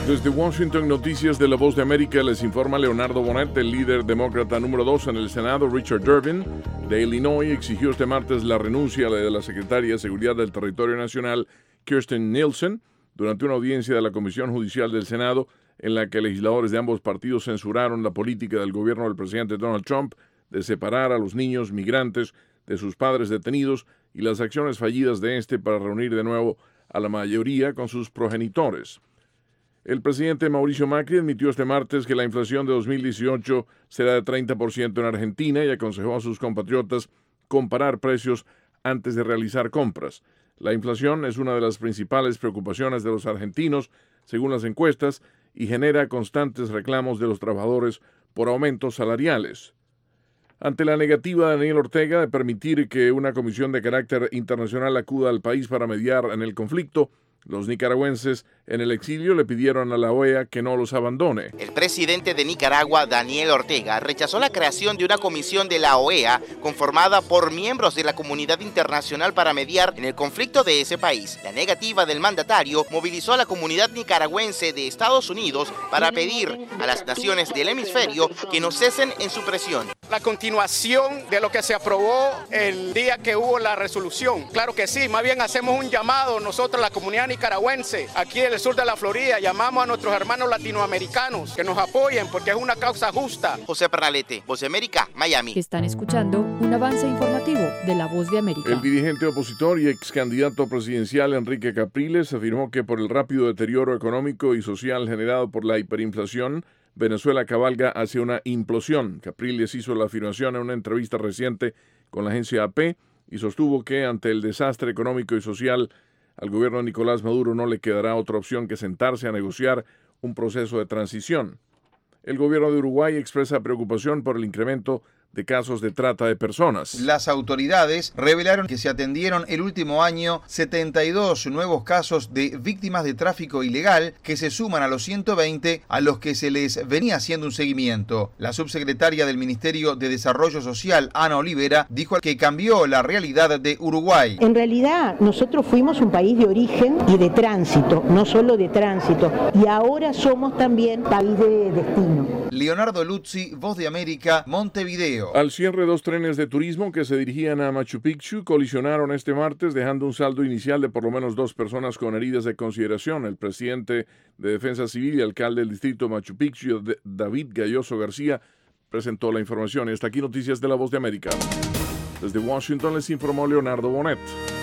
Desde Washington, Noticias de La Voz de América, les informa Leonardo Bonet. El líder demócrata número 2 en el Senado, Richard Durbin, de Illinois, exigió este martes la renuncia de la secretaria de Seguridad del Territorio Nacional, Kirstjen Nielsen, durante una audiencia de la Comisión Judicial del Senado, en la que legisladores de ambos partidos censuraron la política del gobierno del presidente Donald Trump de separar a los niños migrantes de sus padres detenidos y las acciones fallidas de este para reunir de nuevo a la mayoría con sus progenitores. El presidente Mauricio Macri admitió este martes que la inflación de 2018 será de 30% en Argentina y aconsejó a sus compatriotas comparar precios antes de realizar compras. La inflación es una de las principales preocupaciones de los argentinos, según las encuestas, y genera constantes reclamos de los trabajadores por aumentos salariales. Ante la negativa de Daniel Ortega de permitir que una comisión de carácter internacional acuda al país para mediar en el conflicto, los nicaragüenses en el exilio le pidieron a la OEA que no los abandone. El presidente de Nicaragua, Daniel Ortega, rechazó la creación de una comisión de la OEA conformada por miembros de la comunidad internacional para mediar en el conflicto de ese país. La negativa del mandatario movilizó a la comunidad nicaragüense de Estados Unidos para pedir a las naciones del hemisferio que no cesen en su presión. La continuación de lo que se aprobó el día que hubo la resolución. Claro que sí, más bien hacemos un llamado nosotros, la comunidad nicaragüense, aquí en el sur de la Florida, llamamos a nuestros hermanos latinoamericanos que nos apoyen porque es una causa justa. José Pernalete, Voz de América, Miami. Están escuchando un avance informativo de La Voz de América. El dirigente opositor y ex candidato presidencial Enrique Capriles afirmó que por el rápido deterioro económico y social generado por la hiperinflación, Venezuela cabalga hacia una implosión. Capriles hizo la afirmación en una entrevista reciente con la agencia AP y sostuvo que ante el desastre económico y social, al gobierno de Nicolás Maduro no le quedará otra opción que sentarse a negociar un proceso de transición. El gobierno de Uruguay expresa preocupación por el incremento de casos de trata de personas. Las autoridades revelaron que se atendieron el último año 72 nuevos casos de víctimas de tráfico ilegal que se suman a los 120 a los que se les venía haciendo un seguimiento. La subsecretaria del Ministerio de Desarrollo Social, Ana Olivera, dijo que cambió la realidad de Uruguay. En realidad, nosotros fuimos un país de origen y de tránsito, no solo de tránsito, y ahora somos también país de destino. Leonardo Luzzi, Voz de América, Montevideo. Al cierre, 2 trenes de turismo que se dirigían a Machu Picchu colisionaron este martes, dejando un saldo inicial de por lo menos 2 personas con heridas de consideración. El presidente de Defensa Civil y alcalde del distrito Machu Picchu, David Galloso García, presentó la información. Y hasta aquí Noticias de La Voz de América. Desde Washington les informó Leonardo Bonet.